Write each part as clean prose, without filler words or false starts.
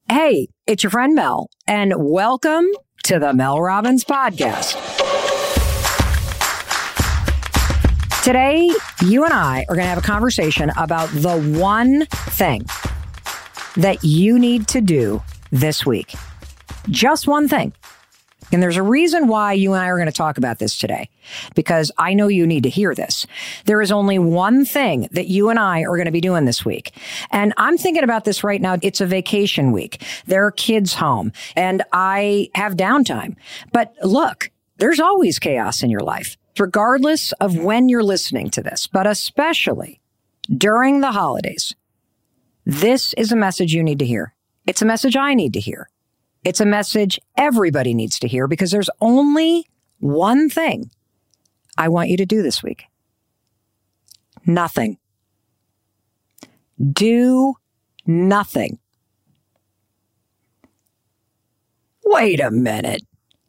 Hey, it's your friend Mel, and welcome to the Mel Robbins Podcast. Today, you and I are going to have a conversation about the one thing that you need to do this week. Just one thing. And there's a reason why you and I are going to talk about this today, because I know you need to hear this. There is only one thing that you and I are going to be doing this week. And I'm thinking about this right now. It's a vacation week. There are kids home and I have downtime. But look, there's always chaos in your life, regardless of when you're listening to this, but especially during the holidays. This is a message you need to hear. It's a message I need to hear. It's a message everybody needs to hear, because there's only one thing I want you to do this week. Nothing. Do nothing. Wait a minute.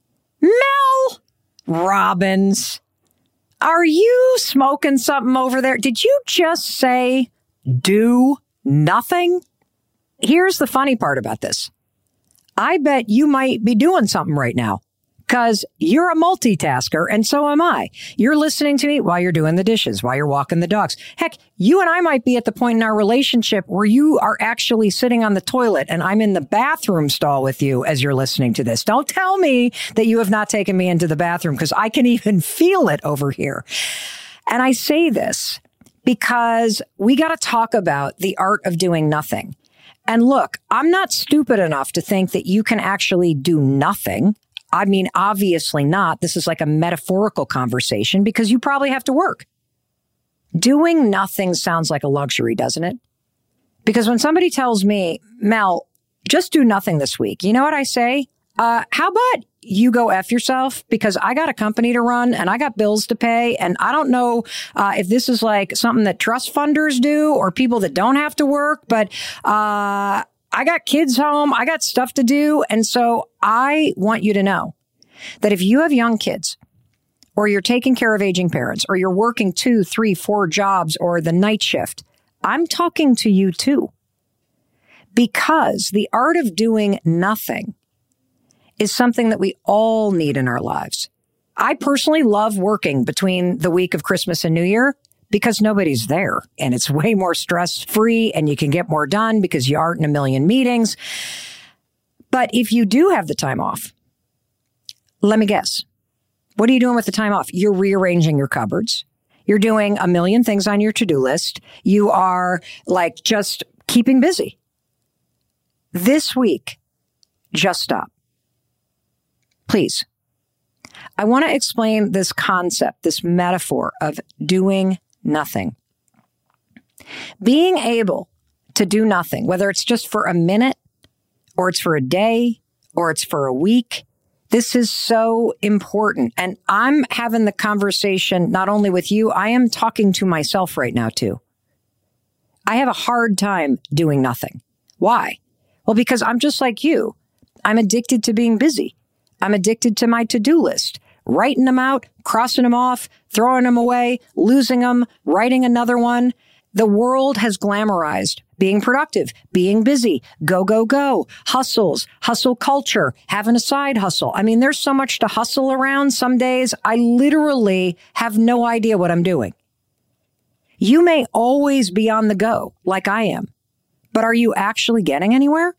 Mel Robbins, are you smoking something over there? Did you just say do nothing? Here's the funny part about this. I bet you might be doing something right now, because you're a multitasker and so am I. You're listening to me while you're doing the dishes, while you're walking the dogs. Heck, you and I might be at the point in our relationship where you are actually sitting on the toilet and I'm in the bathroom stall with you as you're listening to this. Don't tell me that you have not taken me into the bathroom, because I can even feel it over here. And I say this because we got to talk about the art of doing nothing. And look, I'm not stupid enough to think that you can actually do nothing. I mean, obviously not. This is like a metaphorical conversation, because you probably have to work. Doing nothing sounds like a luxury, doesn't it? Because when somebody tells me, Mel, just do nothing this week, you know what I say? How about you go F yourself, because I got a company to run and I got bills to pay. And I don't know if this is like something that trust funders do or people that don't have to work, but I got kids home. I got stuff to do. And so I want you to know that if you have young kids, or you're taking care of aging parents, or you're working 2, 3, 4 jobs, or the night shift, I'm talking to you too. Because the art of doing nothing is something that we all need in our lives. I personally love working between the week of Christmas and New Year, because nobody's there and it's way more stress-free and you can get more done because you aren't in a million meetings. But if you do have the time off, let me guess. What are you doing with the time off? You're rearranging your cupboards. You're doing a million things on your to-do list. You are like just keeping busy. This week, just stop. Please. I want to explain this concept, this metaphor of doing nothing. Being able to do nothing, whether it's just for a minute, or it's for a day, or it's for a week, this is so important. And I'm having the conversation not only with you, I am talking to myself right now too. I have a hard time doing nothing. Why? Well, because I'm just like you. I'm addicted to being busy. I'm addicted to my to-do list, writing them out, crossing them off, throwing them away, losing them, writing another one. The world has glamorized being productive, being busy, go, go, go, hustles, hustle culture, having a side hustle. I mean, there's so much to hustle around. Some days I literally have no idea what I'm doing. You may always be on the go like I am, but are you actually getting anywhere?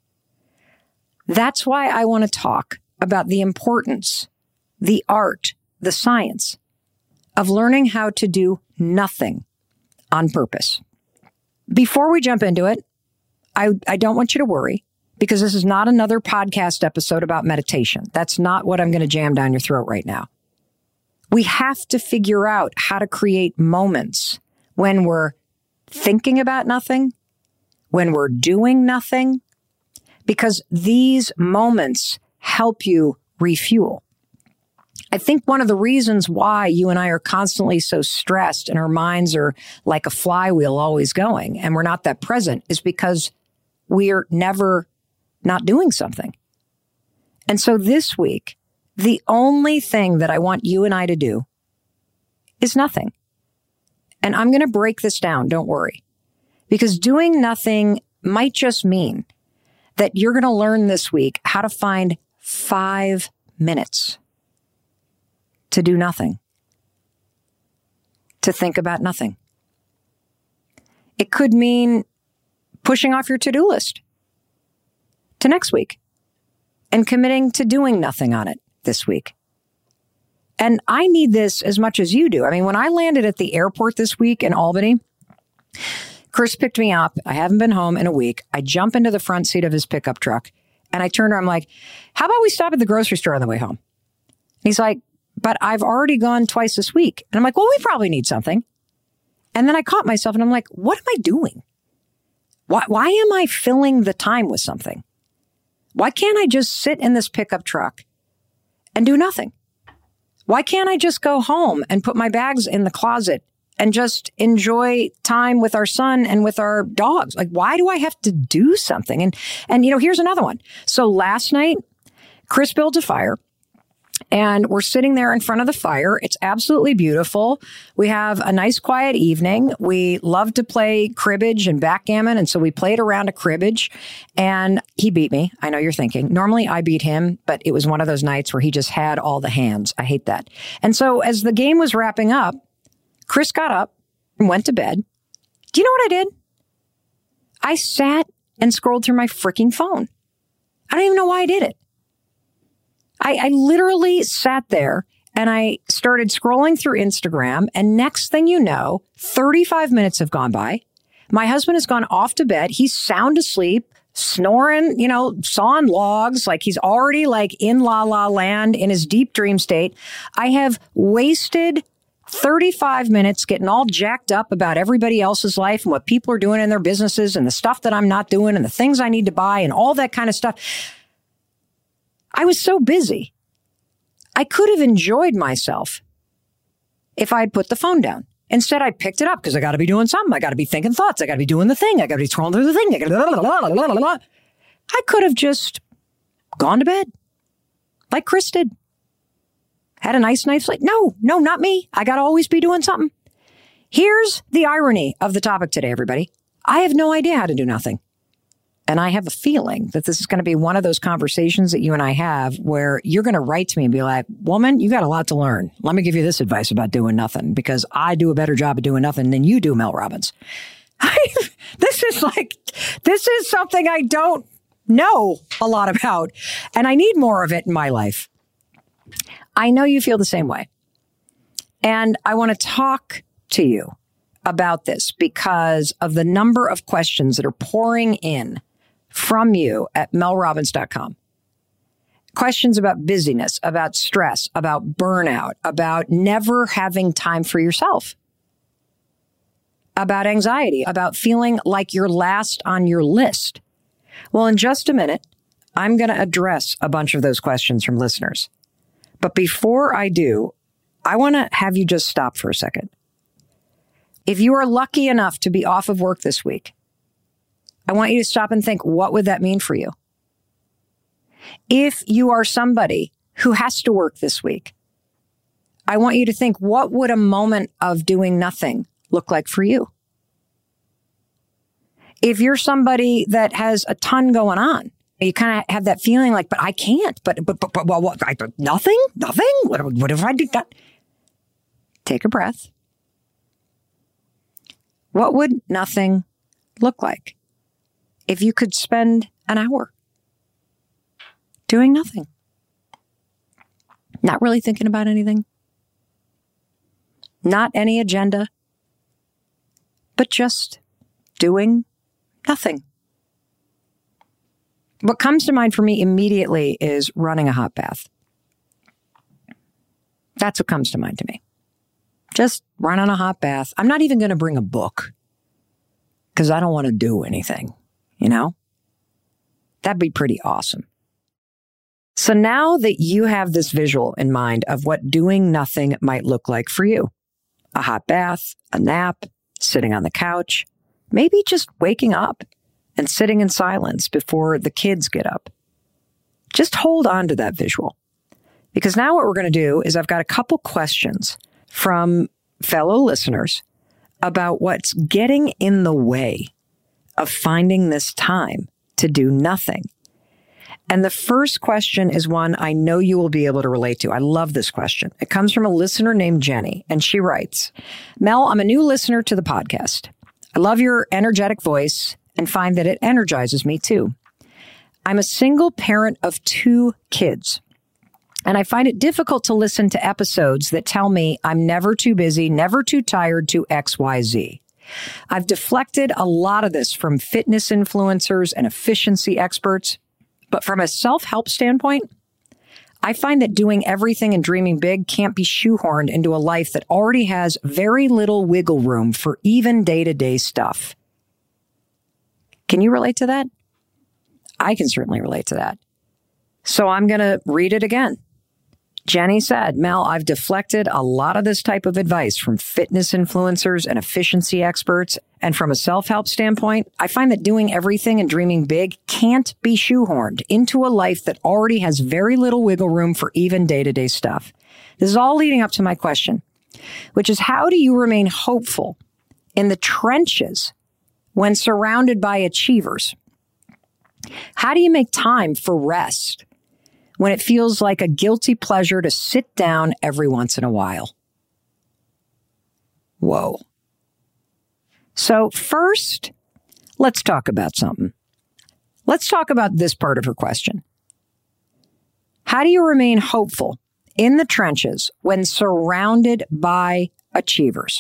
That's why I want to talk about the importance, the art, the science of learning how to do nothing on purpose. Before we jump into it, I don't want you to worry, because this is not another podcast episode about meditation. That's not what I'm going to jam down your throat right now. We have to figure out how to create moments when we're thinking about nothing, when we're doing nothing, because these moments help you refuel. I think one of the reasons why you and I are constantly so stressed and our minds are like a flywheel always going and we're not that present is because we're never not doing something. And so this week, the only thing that I want you and I to do is nothing. And I'm going to break this down, don't worry. Because doing nothing might just mean that you're going to learn this week how to find 5 minutes to do nothing, to think about nothing. It could mean pushing off your to-do list to next week and committing to doing nothing on it this week. And I need this as much as you do. I mean, when I landed at the airport this week in Albany, Chris picked me up. I haven't been home in a week. I jump into the front seat of his pickup truck and I turned around. I'm like, how about we stop at the grocery store on the way home? And he's like, but I've already gone twice this week. And I'm like, well, we probably need something. And then I caught myself and I'm like, what am I doing? Why am I filling the time with something? Why can't I just sit in this pickup truck and do nothing? Why can't I just go home and put my bags in the closet and just enjoy time with our son and with our dogs? Like, why do I have to do something? And here's another one. So last night, Chris built a fire. And we're sitting there in front of the fire. It's absolutely beautiful. We have a nice quiet evening. We love to play cribbage and backgammon. And so we played around a cribbage and he beat me. I know you're thinking. Normally I beat him, but it was one of those nights where he just had all the hands. I hate that. And so as the game was wrapping up, Chris got up and went to bed. Do you know what I did? I sat and scrolled through my freaking phone. I don't even know why I did it. I literally sat there and I started scrolling through Instagram. And next thing you know, 35 minutes have gone by. My husband has gone off to bed. He's sound asleep, snoring, sawing logs, like he's already like in la la land in his deep dream state. I have wasted 35 minutes getting all jacked up about everybody else's life and what people are doing in their businesses and the stuff that I'm not doing and the things I need to buy and all that kind of stuff. I was so busy. I could have enjoyed myself if I had put the phone down. Instead, I picked it up because I got to be doing something. I got to be thinking thoughts. I got to be doing the thing. I got to be scrolling through the thing. I could have just gone to bed like Chris did. Had a nice night's sleep. No, not me. I got to always be doing something. Here's the irony of the topic today, everybody. I have no idea how to do nothing. And I have a feeling that this is going to be one of those conversations that you and I have where you're going to write to me and be like, woman, you got a lot to learn. Let me give you this advice about doing nothing because I do a better job of doing nothing than you do, Mel Robbins. This is something I don't know a lot about and I need more of it in my life. I know you feel the same way. And I want to talk to you about this because of the number of questions that are pouring in from you at melrobbins.com. Questions about busyness, about stress, about burnout, about never having time for yourself, about anxiety, about feeling like you're last on your list. Well, in just a minute, I'm going to address a bunch of those questions from listeners. But before I do, I want to have you just stop for a second. If you are lucky enough to be off of work this week, I want you to stop and think, what would that mean for you? If you are somebody who has to work this week, I want you to think, what would a moment of doing nothing look like for you? If you're somebody that has a ton going on, you kind of have that feeling like, but I can't, but what, nothing? What if I do that? Take a breath. What would nothing look like if you could spend an hour doing nothing? Not really thinking about anything. Not any agenda, but just doing nothing. What comes to mind for me immediately is running a hot bath. That's what comes to mind to me. Just run on a hot bath. I'm not even going to bring a book because I don't want to do anything, That'd be pretty awesome. So now that you have this visual in mind of what doing nothing might look like for you, a hot bath, a nap, sitting on the couch, maybe just waking up and sitting in silence before the kids get up. Just hold on to that visual. Because now what we're going to do is I've got a couple questions from fellow listeners about what's getting in the way of finding this time to do nothing? And the first question is one I know you will be able to relate to. I love this question. It comes from a listener named Jenny, and she writes, Mel, I'm a new listener to the podcast. I love your energetic voice and find that it energizes me too. I'm a single parent of 2 kids, and I find it difficult to listen to episodes that tell me I'm never too busy, never too tired to XYZ. I've deflected a lot of this from fitness influencers and efficiency experts. But from a self-help standpoint, I find that doing everything and dreaming big can't be shoehorned into a life that already has very little wiggle room for even day-to-day stuff. Can you relate to that? I can certainly relate to that. So I'm going to read it again. Jenny said, Mel, I've deflected a lot of this type of advice from fitness influencers and efficiency experts. And from a self-help standpoint, I find that doing everything and dreaming big can't be shoehorned into a life that already has very little wiggle room for even day-to-day stuff. This is all leading up to my question, which is how do you remain hopeful in the trenches when surrounded by achievers? How do you make time for rest when it feels like a guilty pleasure to sit down every once in a while? Whoa. So first, let's talk about something. Let's talk about this part of her question. How do you remain hopeful in the trenches when surrounded by achievers?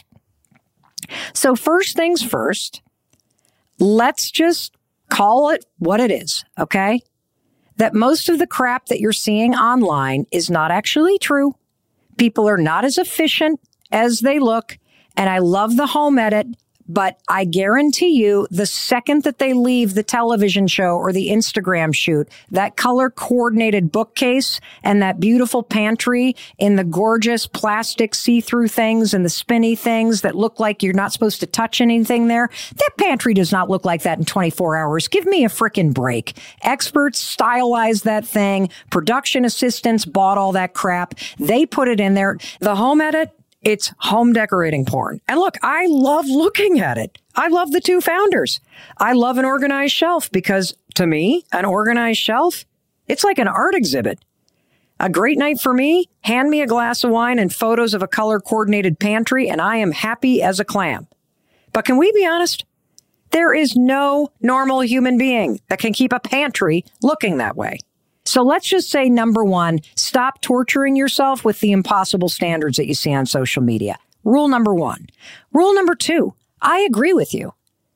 So first things first, let's just call it what it is, okay? That most of the crap that you're seeing online is not actually true. People are not as efficient as they look. And I love the home edit, but I guarantee you the second that they leave the television show or the Instagram shoot, that color coordinated bookcase and that beautiful pantry in the gorgeous plastic see-through things and the spinny things that look like you're not supposed to touch anything there. That pantry does not look like that in 24 hours. Give me a frickin' break. Experts stylized that thing. Production assistants bought all that crap. They put it in there. The home edit, it's home decorating porn. And look, I love looking at it. I love the 2 founders. I love an organized shelf because to me, an organized shelf, it's like an art exhibit. A great night for me, hand me a glass of wine and photos of a color coordinated pantry and I am happy as a clam. But can we be honest? There is no normal human being that can keep a pantry looking that way. So let's just say, number 1, stop torturing yourself with the impossible standards that you see on social media. Rule number 1. Rule number 2, I agree with you.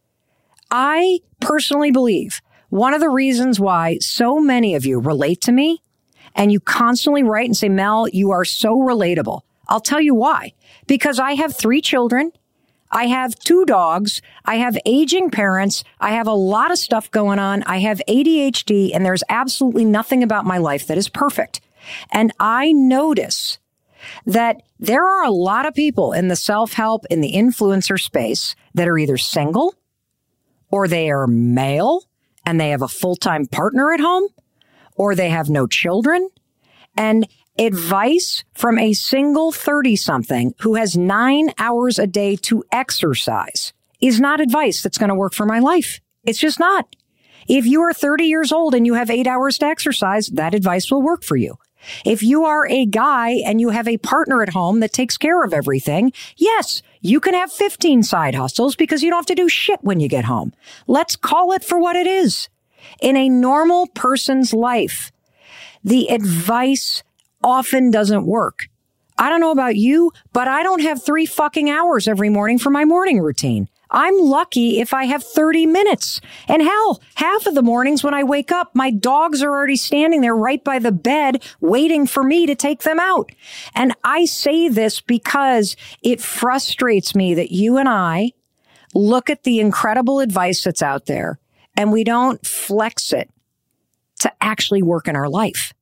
I personally believe one of the reasons why so many of you relate to me and you constantly write and say, Mel, you are so relatable. I'll tell you why. Because I have 3 children. I have 2 dogs. I have aging parents. I have a lot of stuff going on. I have ADHD, and there's absolutely nothing about my life that is perfect. And I notice that there are a lot of people in the self-help, in the influencer space that are either single or they are male and they have a full-time partner at home or they have no children. And advice from a single 30-something who has 9 hours a day to exercise is not advice that's going to work for my life. It's just not. If you are 30 years old and you have 8 hours to exercise, that advice will work for you. If you are a guy and you have a partner at home that takes care of everything, yes, you can have 15 side hustles because you don't have to do shit when you get home. Let's call it for what it is. In a normal person's life, the advice often doesn't work. I don't know about you, but I don't have 3 fucking hours every morning for my morning routine. I'm lucky if I have 30 minutes. And hell, half of the mornings when I wake up, my dogs are already standing there right by the bed waiting for me to take them out. And I say this because it frustrates me that you and I look at the incredible advice that's out there and we don't flex it to actually work in our life.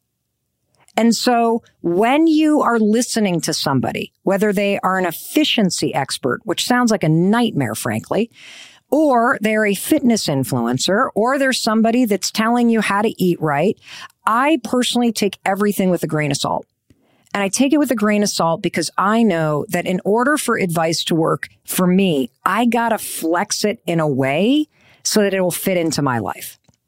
And so when you are listening to somebody, whether they are an efficiency expert, which sounds like a nightmare, frankly, or they're a fitness influencer, or there's somebody that's telling you how to eat right, I personally take everything with a grain of salt. And I take it with a grain of salt because I know that in order for advice to work for me, I gotta flex it in a way so that it will fit into my life.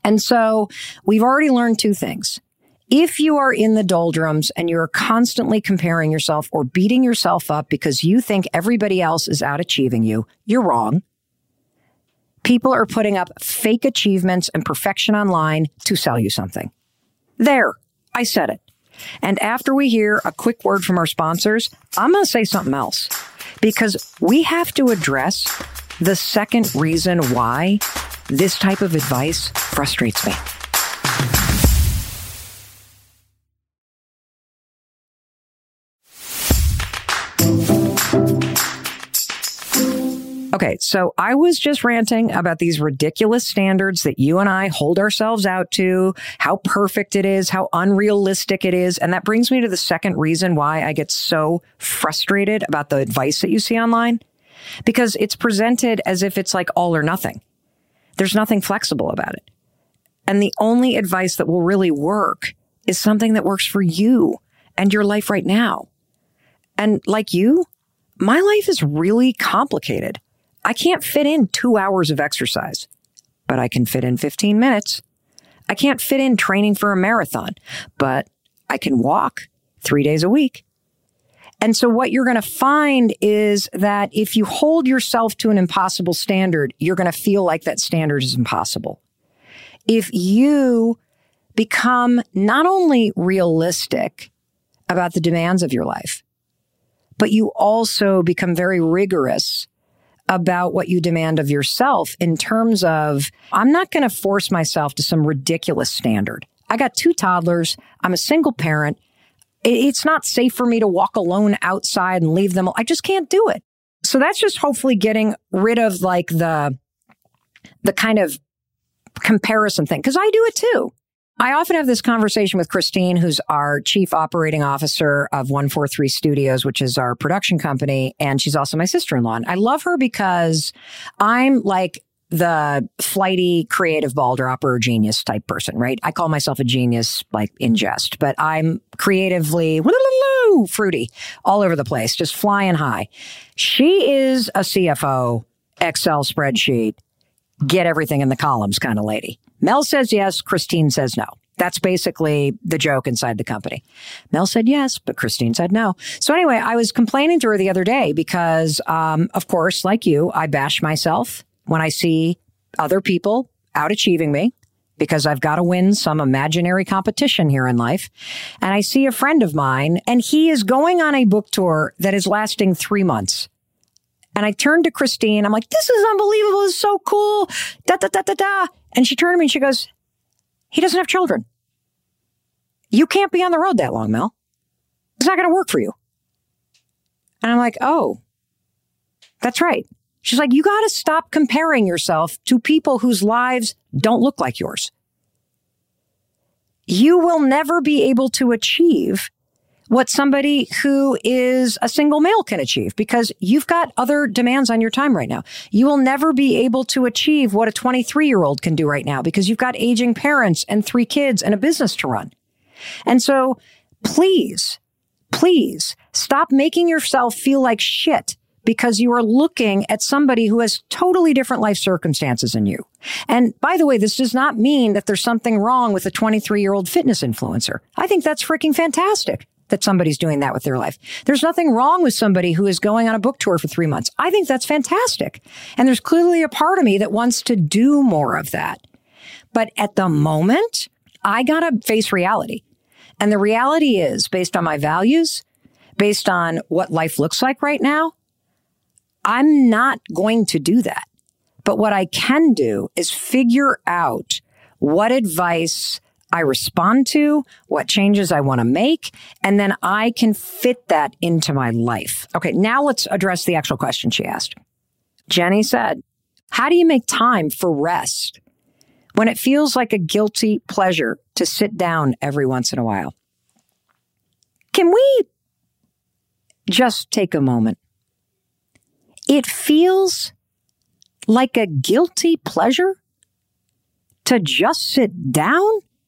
And so we've already learned two things. If you are in the doldrums and you're constantly comparing yourself or beating yourself up because you think everybody else is out achieving you, you're wrong. People are putting up fake achievements and perfection online to sell you something. There, I said it. And after we hear a quick word from our sponsors, I'm going to say something else because we have to address the second reason why this type of advice frustrates me. Okay, so I was just ranting about these ridiculous standards that you and I hold ourselves out to, how perfect it is, how unrealistic it is. And that brings me to the second reason why I get so frustrated about the advice that you see online, because it's presented as if it's like all or nothing. There's nothing flexible about it. And the only advice that will really work is something that works for you and your life right now. And like you, my life is really complicated. I can't fit in 2 hours of exercise, but I can fit in 15 minutes. I can't fit in training for a marathon, but I can walk 3 days a week. And so what you're going to find is that if you hold yourself to an impossible standard, you're going to feel like that standard is impossible. If you become not only realistic about the demands of your life, but you also become very rigorous about what you demand of yourself in terms of, I'm not going to force myself to some ridiculous standard. I got 2 toddlers. I'm a single parent. It's not safe for me to walk alone outside and leave them. I just can't do it. So that's just hopefully getting rid of like the kind of comparison thing, because I do it too. I often have this conversation with Christine, who's our chief operating officer of 143 Studios, which is our production company. And she's also my sister-in-law. And I love her because I'm like the flighty, creative ball dropper genius type person, right? I call myself a genius, like in jest, but I'm creatively fruity all over the place, just flying high. She is a CFO, Excel spreadsheet, get everything in the columns kind of lady. Mel says yes, Christine says no. That's basically the joke inside the company. Mel said yes, but Christine said no. So anyway, I was complaining to her the other day because, of course, like you, I bash myself when I see other people out achieving me because I've got to win some imaginary competition here in life. And I see a friend of mine, and he is going on a book tour that is lasting 3 months. And I turned to Christine. I'm like, this is unbelievable. This is so cool. Da, da, da, da, da. And she turned to me and she goes, he doesn't have children. You can't be on the road that long, Mel. It's not going to work for you. And I'm like, oh, that's right. She's like, you got to stop comparing yourself to people whose lives don't look like yours. You will never be able to achieve what somebody who is a single male can achieve because you've got other demands on your time right now. You will never be able to achieve what a 23-year-old can do right now because you've got aging parents and 3 kids and a business to run. And so please stop making yourself feel like shit because you are looking at somebody who has totally different life circumstances than you. And by the way, this does not mean that there's something wrong with a 23-year-old fitness influencer. I think that's freaking fantastic that somebody's doing that with their life. There's nothing wrong with somebody who is going on a book tour for 3 months. I think that's fantastic. And there's clearly a part of me that wants to do more of that. But at the moment, I got to face reality. And the reality is, based on my values, based on what life looks like right now, I'm not going to do that. But what I can do is figure out what advice I respond to, what changes I want to make, and then I can fit that into my life. Okay, now let's address the actual question she asked. Jenny said, how do you make time for rest when it feels like a guilty pleasure to sit down every once in a while? Can we just take a moment? It feels like a guilty pleasure to just sit down?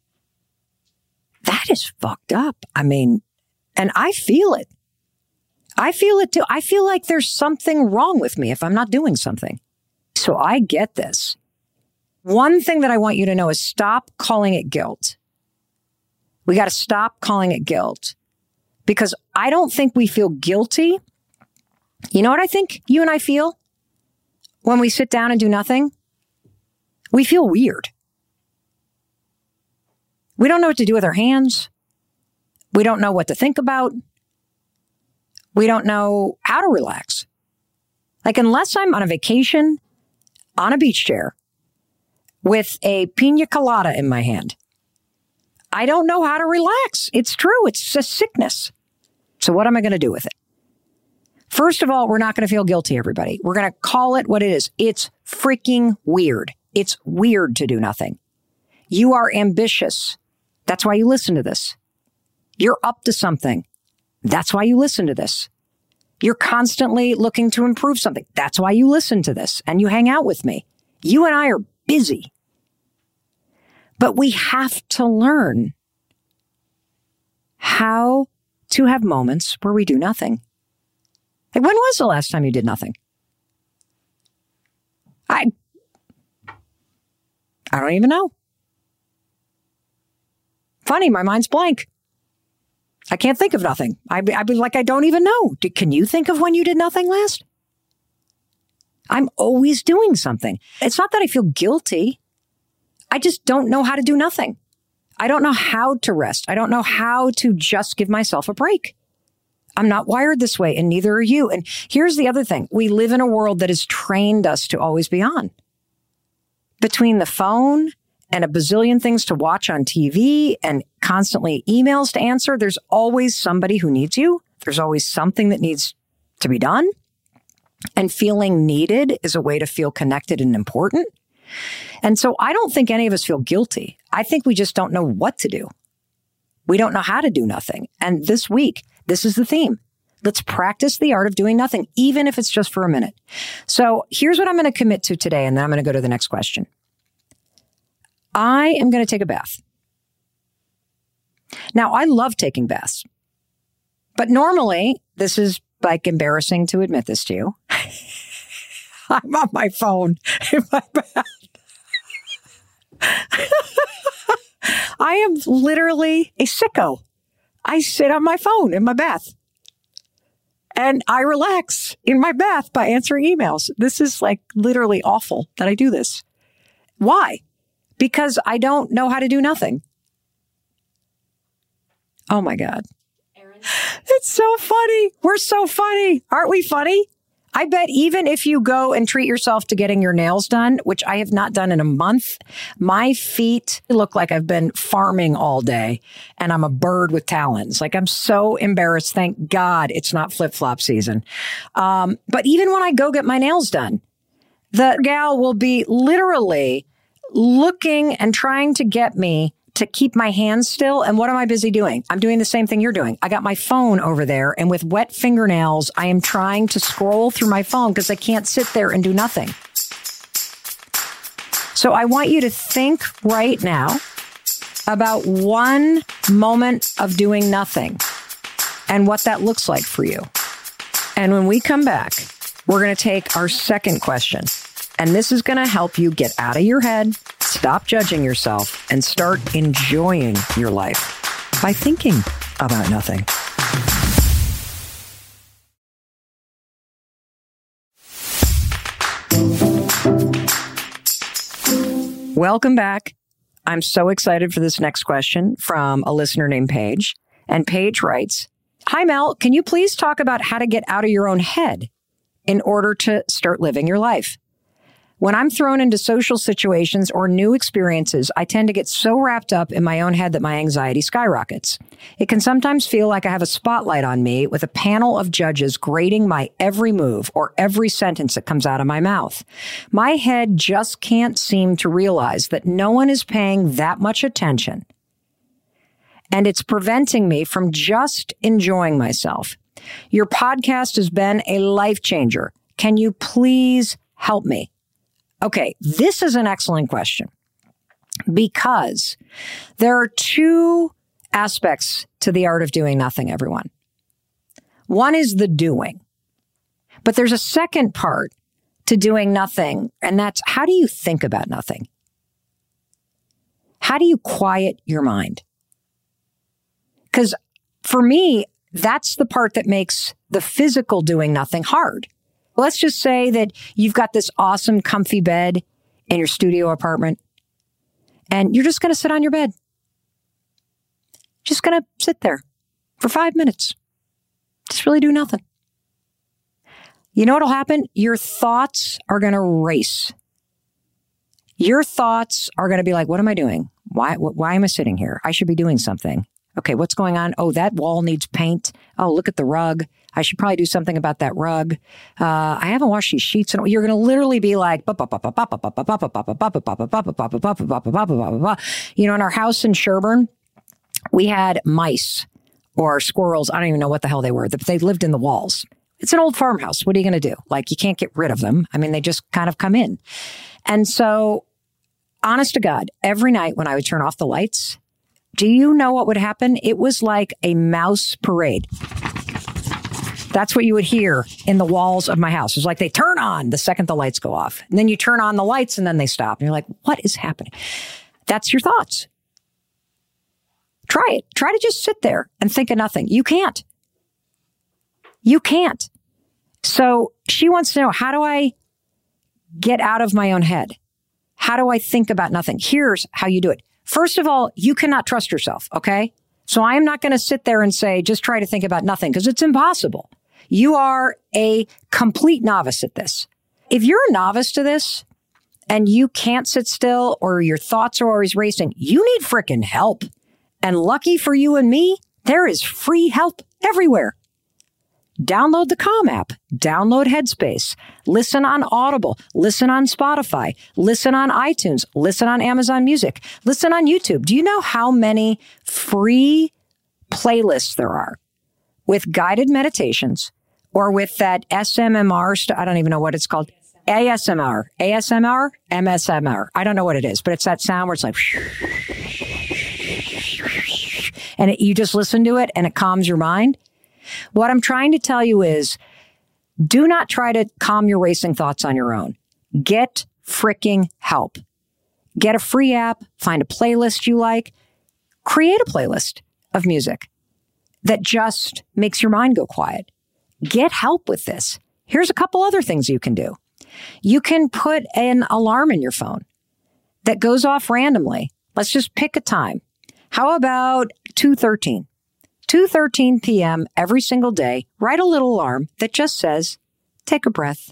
That is fucked up. I mean, and I feel it. I feel it too. I feel like there's something wrong with me if I'm not doing something. So I get this. One thing that I want you to know is stop calling it guilt. We got to stop calling it guilt because I don't think we feel guilty. You know what I think you and I feel when we sit down and do nothing? We feel weird. We don't know what to do with our hands. We don't know what to think about. We don't know how to relax. Like, unless I'm on a vacation, on a beach chair, with a pina colada in my hand, I don't know how to relax. It's true. It's a sickness. So what am I going to do with it? First of all, we're not going to feel guilty, everybody. We're going to call it what it is. It's freaking weird. It's weird to do nothing. You are ambitious. That's why you listen to this. You're up to something. That's why you listen to this. You're constantly looking to improve something. That's why you listen to this and you hang out with me. You and I are busy. But we have to learn how to have moments where we do nothing. Like, when was the last time you did nothing? I don't even know. Funny, my mind's blank. I can't think of nothing. I'd be like, I don't even know. Can you think of when you did nothing last? I'm always doing something. It's not that I feel guilty. I just don't know how to do nothing. I don't know how to rest. I don't know how to just give myself a break. I'm not wired this way, and neither are you. And here's the other thing. We live in a world that has trained us to always be on. Between the phone and a bazillion things to watch on TV and constantly emails to answer, there's always somebody who needs you. There's always something that needs to be done. And feeling needed is a way to feel connected and important. And so I don't think any of us feel guilty. I think we just don't know what to do. We don't know how to do nothing. And this week, this is the theme. Let's practice the art of doing nothing, even if it's just for a minute. So here's what I'm going to commit to today, and then I'm going to go to the next question. I am going to take a bath. Now, I love taking baths. But normally, this is like embarrassing to admit this to you. I'm on my phone in my bath. I am literally a sicko. I sit on my phone in my bath. And I relax in my bath by answering emails. This is like literally awful that I do this. Why? Because I don't know how to do nothing. Oh my God. Erin. It's so funny. We're so funny. Aren't we funny? I bet even if you go and treat yourself to getting your nails done, which I have not done in a month, my feet look like I've been farming all day and I'm a bird with talons. Like, I'm so embarrassed. Thank God it's not flip-flop season. But even when I go get my nails done, the gal will be literally looking and trying to get me to keep my hands still. And what am I busy doing? I'm doing the same thing you're doing. I got my phone over there, and with wet fingernails, I am trying to scroll through my phone because I can't sit there and do nothing. So I want you to think right now about one moment of doing nothing and what that looks like for you. And when we come back, we're going to take our second question. And this is going to help you get out of your head, stop judging yourself, and start enjoying your life by thinking about nothing. Welcome back. I'm so excited for this next question from a listener named Paige. And Paige writes, "Hi, Mel, can you please talk about how to get out of your own head in order to start living your life? When I'm thrown into social situations or new experiences, I tend to get so wrapped up in my own head that my anxiety skyrockets. It can sometimes feel like I have a spotlight on me with a panel of judges grading my every move or every sentence that comes out of my mouth. My head just can't seem to realize that no one is paying that much attention, and it's preventing me from just enjoying myself. Your podcast has been a life changer. Can you please help me?" Okay, this is an excellent question because there are two aspects to the art of doing nothing, everyone. One is the doing, but there's a second part to doing nothing, and that's how do you think about nothing? How do you quiet your mind? Because for me, that's the part that makes the physical doing nothing hard. Let's just say that you've got this awesome comfy bed in your studio apartment and you're just going to sit on your bed. Just going to sit there for 5 minutes. Just really do nothing. You know what'll happen? Your thoughts are going to race. Your thoughts are going to be like, what am I doing? Why am I sitting here? I should be doing something. Okay, what's going on? Oh, that wall needs paint. Oh, look at the rug. I should probably do something about that rug. I haven't washed these sheets. And you're going to literally be like, you know, in our house in Sherburne, we had mice or squirrels. I don't even know what the hell they were. They lived in the walls. It's an old farmhouse. What are you going to do? Like, you can't get rid of them. I mean, they just kind of come in. And so, honest to God, every night when I would turn off the lights, do you know what would happen? It was like a mouse parade. That's what you would hear in the walls of my house. It was like they turn on the second the lights go off. And then you turn on the lights and then they stop. And you're like, what is happening? That's your thoughts. Try it. Try to just sit there and think of nothing. You can't. You can't. So she wants to know, how do I get out of my own head? How do I think about nothing? Here's how you do it. First of all, you cannot trust yourself, okay? So I am not going to sit there and say, just try to think about nothing, because it's impossible. You are a complete novice at this. If you're a novice to this and you can't sit still or your thoughts are always racing, you need frickin' help. And lucky for you and me, there is free help everywhere. Download the Calm app, download Headspace, listen on Audible, listen on Spotify, listen on iTunes, listen on Amazon Music, listen on YouTube. Do you know how many free playlists there are with guided meditations or with that SMMR, I don't even know what it's called, ASMR, MSMR. I don't know what it is, but it's that sound where it's like, and you just listen to it and it calms your mind. What I'm trying to tell you is, do not try to calm your racing thoughts on your own. Get freaking help. Get a free app, find a playlist you like, create a playlist of music that just makes your mind go quiet. Get help with this. Here's a couple other things you can do. You can put an alarm in your phone that goes off randomly. Let's just pick a time. How about 2:13? 2:13 p.m. every single day, write a little alarm that just says, take a breath.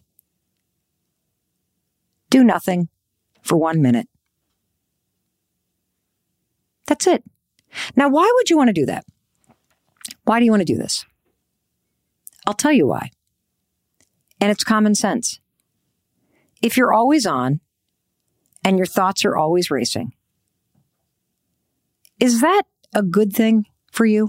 Do nothing for 1 minute. That's it. Now, why would you want to do that? Why do you want to do this? I'll tell you why. And it's common sense. If you're always on and your thoughts are always racing, is that a good thing for you?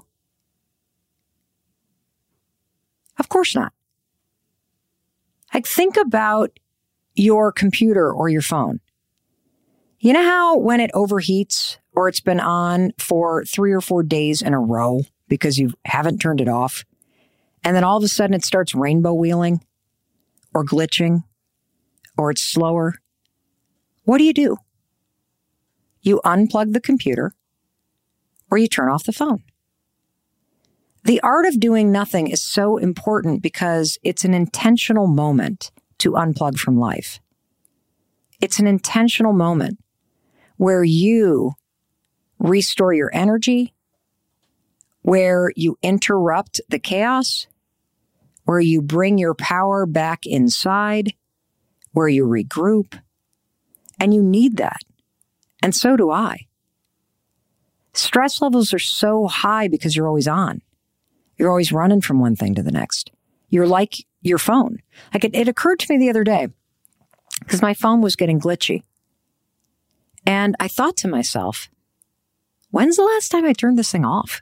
Of course not. Like, think about your computer or your phone. You know how when it overheats or it's been on for 3 or 4 days in a row because you haven't turned it off, and then all of a sudden it starts rainbow wheeling or glitching or it's slower? What do? You unplug the computer or you turn off the phone. The art of doing nothing is so important because it's an intentional moment to unplug from life. It's an intentional moment where you restore your energy, where you interrupt the chaos, where you bring your power back inside, where you regroup. And you need that. And so do I. Stress levels are so high because you're always on. You're always running from one thing to the next. You're like your phone. Like it occurred to me the other day because my phone was getting glitchy. And I thought to myself, when's the last time I turned this thing off?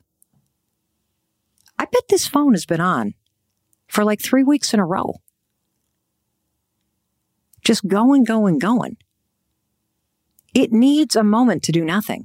I bet this phone has been on for like 3 weeks in a row. Just going. It needs a moment to do nothing.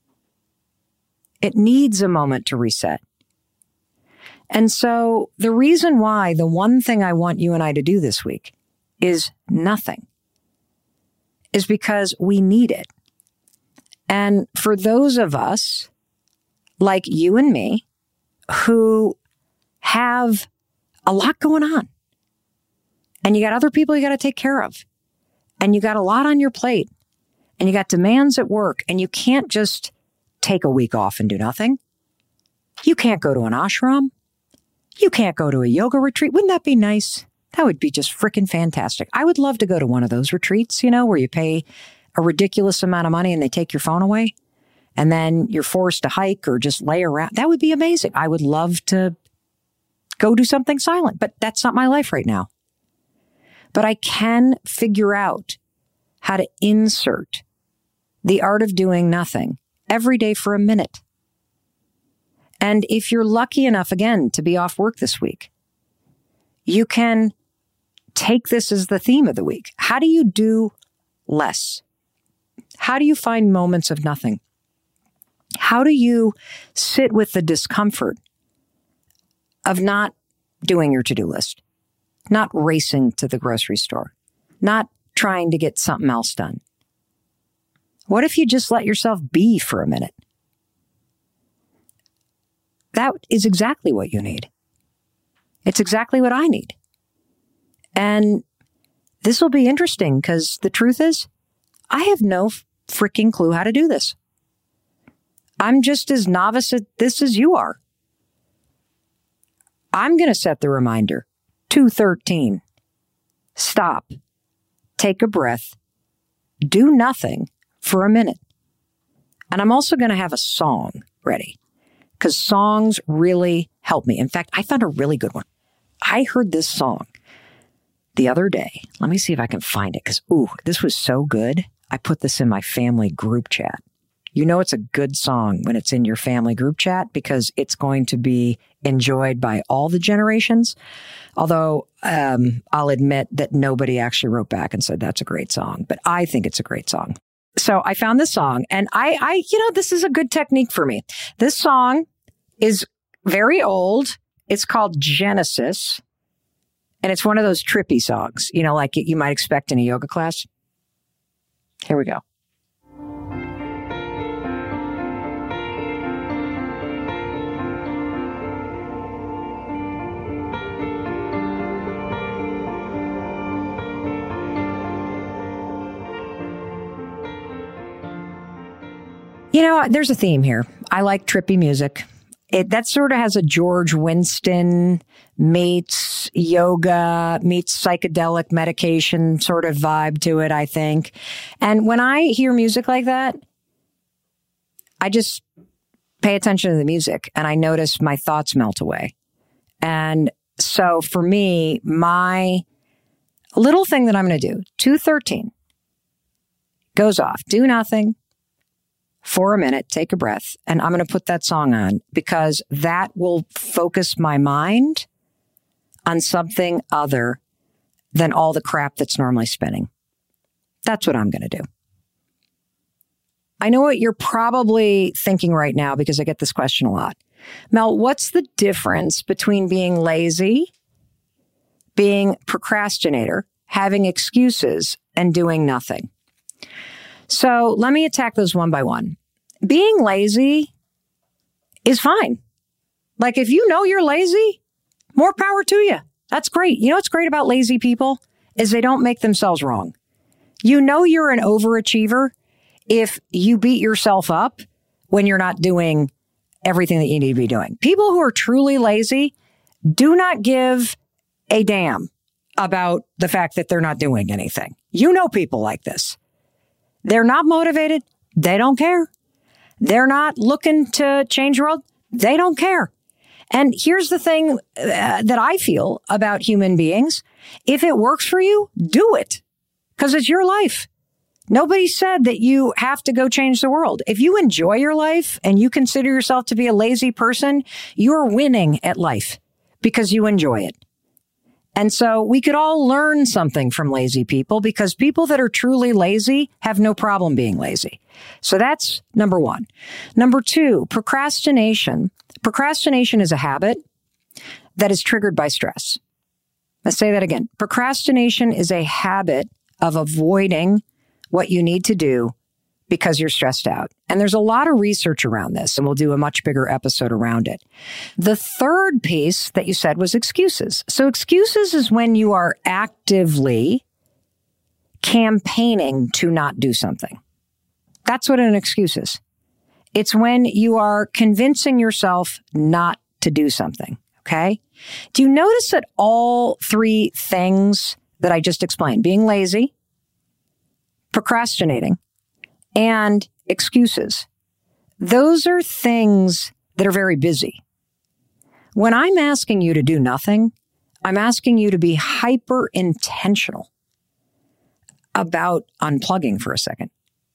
It needs a moment to reset. And so the reason why the one thing I want you and I to do this week is nothing is because we need it. And for those of us like you and me who have a lot going on, and you got other people you got to take care of, and you got a lot on your plate, and you got demands at work, and you can't just take a week off and do nothing. You can't go to an ashram. You can't go to a yoga retreat. Wouldn't that be nice? That would be just freaking fantastic. I would love to go to one of those retreats, where you pay a ridiculous amount of money and they take your phone away, and then you're forced to hike or just lay around. That would be amazing. I would love to go do something silent, but that's not my life right now. But I can figure out how to insert the art of doing nothing every day for a minute. And if you're lucky enough, again, to be off work this week, you can take this as the theme of the week. How do you do less? How do you find moments of nothing? How do you sit with the discomfort of not doing your to-do list, not racing to the grocery store, not trying to get something else done? What if you just let yourself be for a minute? That is exactly what you need. It's exactly what I need. And this will be interesting because the truth is, I have no freaking clue how to do this. I'm just as novice at this as you are. I'm going to set the reminder. 2:13. Stop. Take a breath. Do nothing for a minute. And I'm also going to have a song ready because songs really help me. In fact, I found a really good one. I heard this song the other day. Let me see if I can find it because, this was so good. I put this in my family group chat. You know it's a good song when it's in your family group chat because it's going to be enjoyed by all the generations. Although I'll admit that nobody actually wrote back and said that's a great song, but I think it's a great song. So I found this song and I this is a good technique for me. This song is very old. It's called Genesis. And it's one of those trippy songs, like you might expect in a yoga class. Here we go. There's a theme here. I like trippy music. That sort of has a George Winston meets yoga, meets psychedelic medication sort of vibe to it, I think. And when I hear music like that, I just pay attention to the music and I notice my thoughts melt away. And so for me, my little thing that I'm going to do, 2:13, goes off, do nothing for a minute, take a breath, and I'm going to put that song on because that will focus my mind on something other than all the crap that's normally spinning. That's what I'm going to do. I know what you're probably thinking right now because I get this question a lot. Mel, what's the difference between being lazy, being procrastinator, having excuses, and doing nothing? So let me attack those one by one. Being lazy is fine. Like if you know you're lazy, more power to you. That's great. You know what's great about lazy people is they don't make themselves wrong. You know you're an overachiever if you beat yourself up when you're not doing everything that you need to be doing. People who are truly lazy do not give a damn about the fact that they're not doing anything. You know people like this. They're not motivated. They don't care. They're not looking to change the world. They don't care. And here's the thing that I feel about human beings. If it works for you, do it because it's your life. Nobody said that you have to go change the world. If you enjoy your life and you consider yourself to be a lazy person, you're winning at life because you enjoy it. And so we could all learn something from lazy people because people that are truly lazy have no problem being lazy. So that's number one. Number two, procrastination. Procrastination is a habit that is triggered by stress. Let's say that again. Procrastination is a habit of avoiding what you need to do because you're stressed out. And there's a lot of research around this, and we'll do a much bigger episode around it. The third piece that you said was excuses. So excuses is when you are actively campaigning to not do something. That's what an excuse is. It's when you are convincing yourself not to do something. Okay? Do you notice that all three things that I just explained, being lazy, procrastinating, and excuses, those are things that are very busy. When I'm asking you to do nothing, I'm asking you to be hyper intentional about unplugging for a second.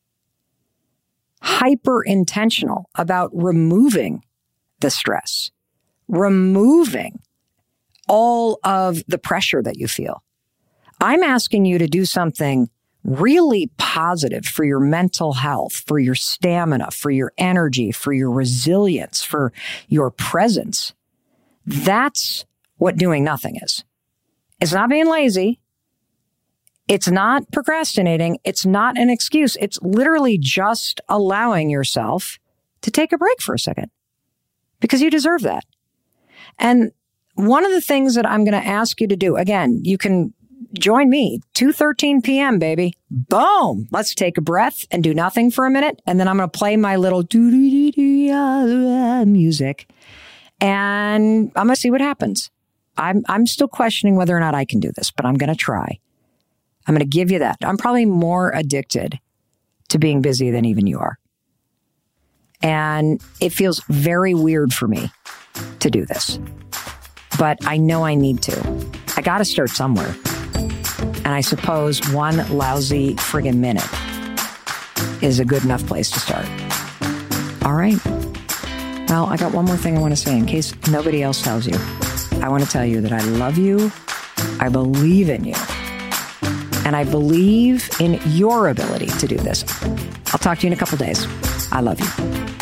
Hyper intentional about removing the stress, removing all of the pressure that you feel. I'm asking you to do something really positive for your mental health, for your stamina, for your energy, for your resilience, for your presence. That's what doing nothing is. It's not being lazy. It's not procrastinating. It's not an excuse. It's literally just allowing yourself to take a break for a second because you deserve that. And one of the things that I'm going to ask you to do, again, you can join me, 2:13 p.m., baby. Boom. Let's take a breath and do nothing for a minute. And then I'm going to play my little music and I'm going to see what happens. I'm still questioning whether or not I can do this, but I'm going to try. I'm going to give you that. I'm probably more addicted to being busy than even you are. And it feels very weird for me to do this. But I know I need to. I got to start somewhere. And I suppose one lousy friggin' minute is a good enough place to start. All right. Well, I got one more thing I want to say in case nobody else tells you. I want to tell you that I love you. I believe in you. And I believe in your ability to do this. I'll talk to you in a couple days. I love you.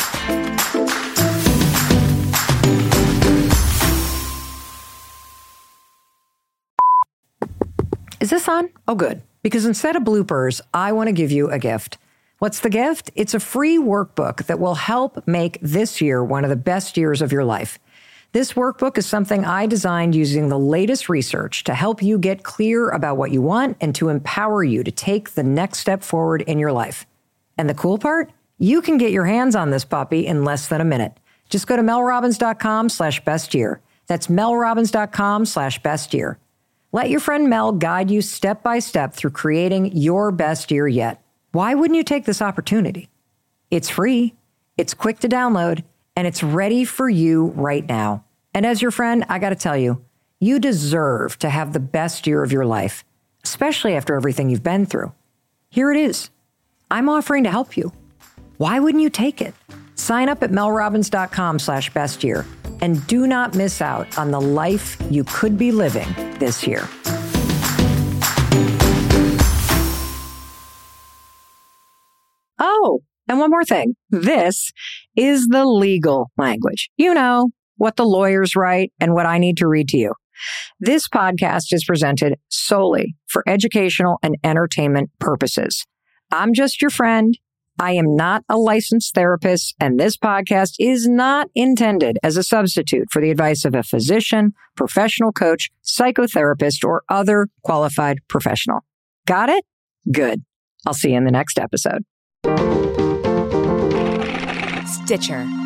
Is this on? Oh, good. Because instead of bloopers, I want to give you a gift. What's the gift? It's a free workbook that will help make this year one of the best years of your life. This workbook is something I designed using the latest research to help you get clear about what you want and to empower you to take the next step forward in your life. And the cool part? You can get your hands on this puppy in less than a minute. Just go to melrobbins.com/bestyear. That's melrobbins.com/bestyear. Let your friend Mel guide you step by step through creating your best year yet. Why wouldn't you take this opportunity? It's free, it's quick to download, and it's ready for you right now. And as your friend, I got to tell you, you deserve to have the best year of your life, especially after everything you've been through. Here it is. I'm offering to help you. Why wouldn't you take it? Sign up at melrobbins.com/bestyear and do not miss out on the life you could be living this year. Oh, and one more thing. This is the legal language. You know, what the lawyers write and what I need to read to you. This podcast is presented solely for educational and entertainment purposes. I'm just your friend. I am not a licensed therapist, and this podcast is not intended as a substitute for the advice of a physician, professional coach, psychotherapist, or other qualified professional. Got it? Good. I'll see you in the next episode. Stitcher.